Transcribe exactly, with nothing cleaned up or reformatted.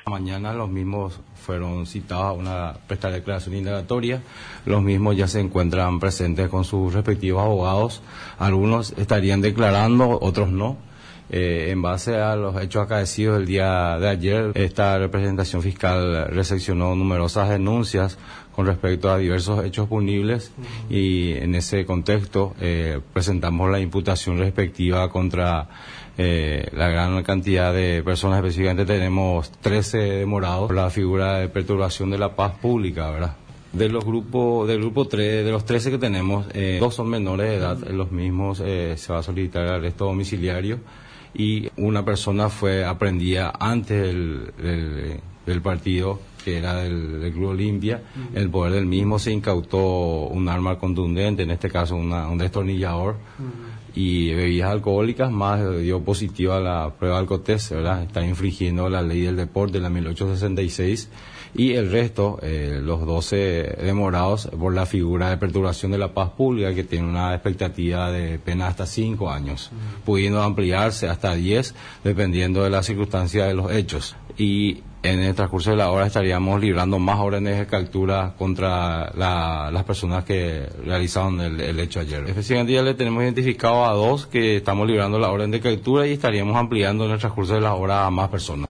Mañana los mismos fueron citados a una prestar declaración indagatoria. Los mismos ya se encuentran presentes con sus respectivos abogados. Algunos estarían declarando, otros no. Eh, en base a los hechos acaecidos el día de ayer, esta representación fiscal recepcionó numerosas denuncias con respecto a diversos hechos punibles y en ese contexto eh, presentamos la imputación respectiva contra eh, la gran cantidad de personas. Específicamente tenemos trece demorados por la figura de perturbación de la paz pública, ¿verdad? De los grupos, del grupo tres, de los trece que tenemos, eh, dos son menores de edad, los mismos eh, se va a solicitar el arresto domiciliario y una persona fue aprehendida antes del, del, del partido, que era del, del Club Olimpia. Uh-huh. El poder del mismo se incautó un arma contundente, en este caso una, un destornillador, uh-huh, y bebidas alcohólicas, más dio positiva la prueba de alcotest, ¿verdad? Está infringiendo la ley del deporte, la mil ochocientos sesenta y seis, y el resto, eh, los doce demorados por la figura de perturbación de la paz pública, que tiene una expectativa de pena hasta cinco años, uh-huh, pudiendo ampliarse hasta diez, dependiendo de las circunstancias de los hechos. Y en el transcurso de la hora estaríamos librando más órdenes de captura contra la, las personas que realizaron el, el hecho ayer. Específicamente ya le tenemos identificado a dos que estamos librando la orden de captura y estaríamos ampliando en el transcurso de la hora a más personas.